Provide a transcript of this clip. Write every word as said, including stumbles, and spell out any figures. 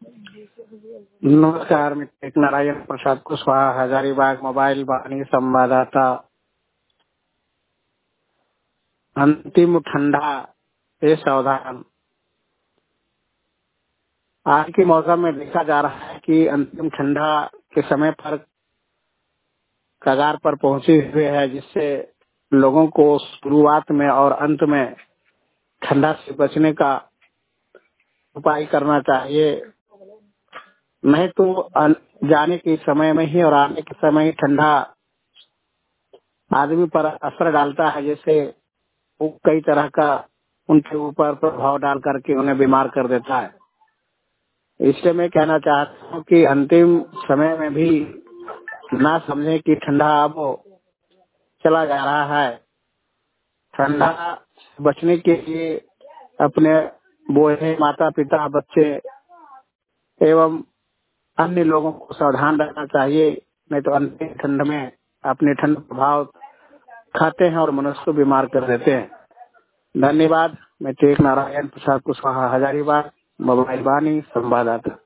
नमस्कार, मैं टेक नारायण प्रसाद कुशवाहा, हजारीबाग मोबाइल वाणी संवाददाता। अंतिम ठंडा ये सावधान। आज के मौसम में देखा जा रहा है कि अंतिम ठंडा के समय पर कगार पर पहुंचे हुए है, जिससे लोगों को शुरुआत में और अंत में ठंडा से बचने का उपाय करना चाहिए। नहीं तो जाने के समय में ही और आने के समय ही ठंडा आदमी पर असर डालता है, जैसे वो कई तरह का उनके ऊपर प्रभाव डाल करके उन्हें बीमार कर देता है। इसलिए मैं कहना चाहता हूँ कि अंतिम समय में भी ना समझे कि ठंडा अब चला जा रहा है। ठंडा से बचने के लिए अपने बूढ़े, माता पिता, बच्चे एवं अन्य लोगों को सावधान रहना चाहिए, नहीं तो अंतिम ठंड में अपने ठंड प्रभाव खाते हैं और मनुष्य को बीमार कर देते हैं। धन्यवाद। मैं टेक नारायण प्रसाद कुशवाहा, हजारीबाग मोबाइल वाणी संवाददाता।